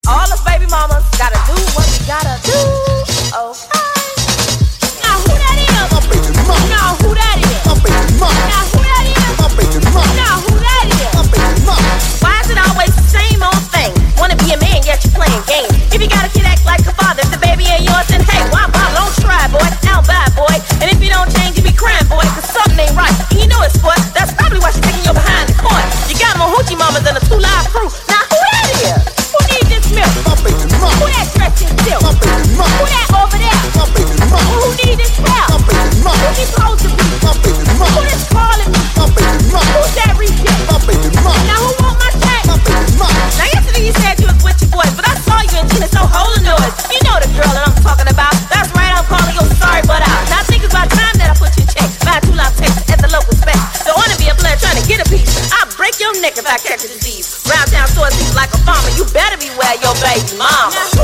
All us baby mamas gotta do what we gotta do. Okay. Now who that is? My baby mama. Now who that is? My baby mama. Now who that is? My baby mama. Now who that is? My baby mama. Why is it always the same old thing? Wanna be a man, yet you're playing games. If you got a kid, act like a father. If the baby ain't yours, then hey, why bother? Don't try, boy. Now bye, boy. And if you don't change, you be crying, boy, cause something ain't right. And you know it's sport. That's probably why she's taking you behind the court. You got more hoochie mamas than a 2 Live Crew. Now who that is? Who needs this milk? My baby mama. Who that dressed in silk? My baby mama. Who that over there? My baby mama. Who need this help? My baby Who mama. he supposed to be? My baby Who mama. this calling me? My baby mama. Who's that reject? My baby mama. Now who want my check? My baby mama. Now yesterday you said you was with your boys, but I saw you in Gina, so hold the noise. You know the girl that I'm talking about. That's right, I'm calling your sorry butt out. Now I think it's about time that I put you in check. Buy 2 Live Texas at the local spec. Don't wanna be a blood trying to get a piece. I'll break your neck if I catch a disease. Round down towards people like a farmer. You better beware your baby mama.